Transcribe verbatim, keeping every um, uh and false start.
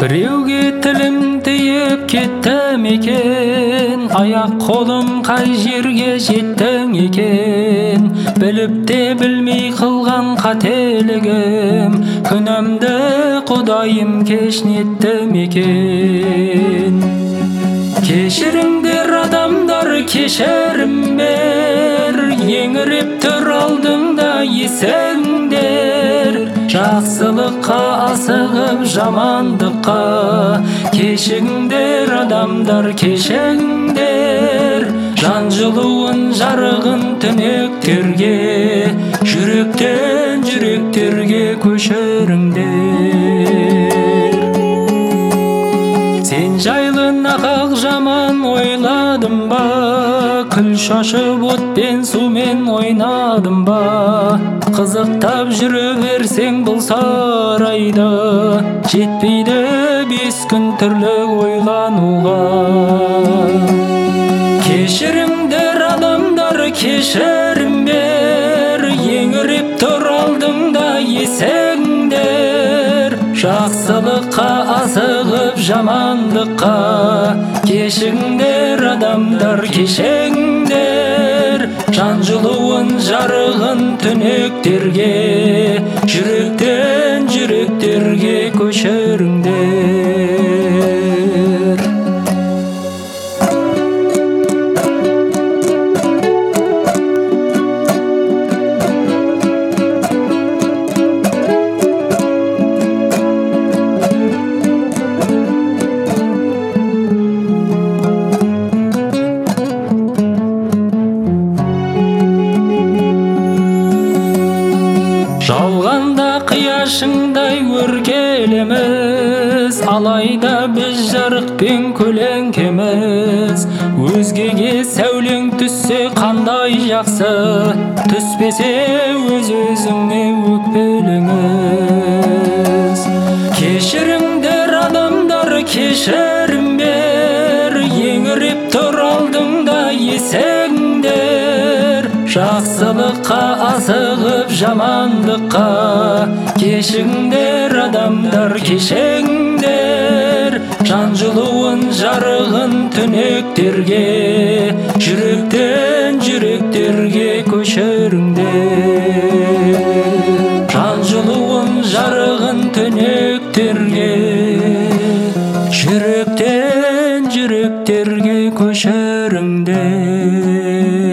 Біреуге тілім тиіп кеттім екен, аяқ қолым қай жерге жеттің екен. Біліп те білмей қылған қателігім, күнәмді Құдайым кешнеттім екен. Кешіріңдер адамдар, кешірім бер, еңіреп тұр алдыңда есіңдер. Жақсылыққа асығып жамандыққа, кешіңдер адамдар, кешіңдер. Жан жылуын жарығын түнектерге, жүректен жүректерге көшіріңдер. Сен жайлы нақақ жаман ойладым ба, күл шашып отпен сумен ойнадым ба. Қызықтап жүрі берсең бұл сарайда, жетпейді бес күн тірлік ойлануға. Кешіріңдер адамдар, кешірім бер, еңіреп тұр алдыңда есіңдер. Жақсылыққа асығып жамандыққа, кешіңдер адамдар, кешіңдер. Жан жылуын жарығын түнектерге, жүректен жүректерге көшіріңдер. Жалғанда қияшыңдай өркелеміз, алайда біз жарықпен көлеңкеміз. Өзгеге сәулең түссе қандай жақсы, түспесе өз-өзіңе өкпелеңіз. Кешіріңдер адамдар, кешірім бер, еңіреп тұр алдыңда есіңдер. Жақсылыққа асығып жамандыққа, кешіңдер адамдар, кешіңдер. Жан жылуын жарығын түнектерге, жүректен жүректерге көшіріңдер. Жан жылуын жарығын түнектерге, жүректен жүректерге көшіріңдер.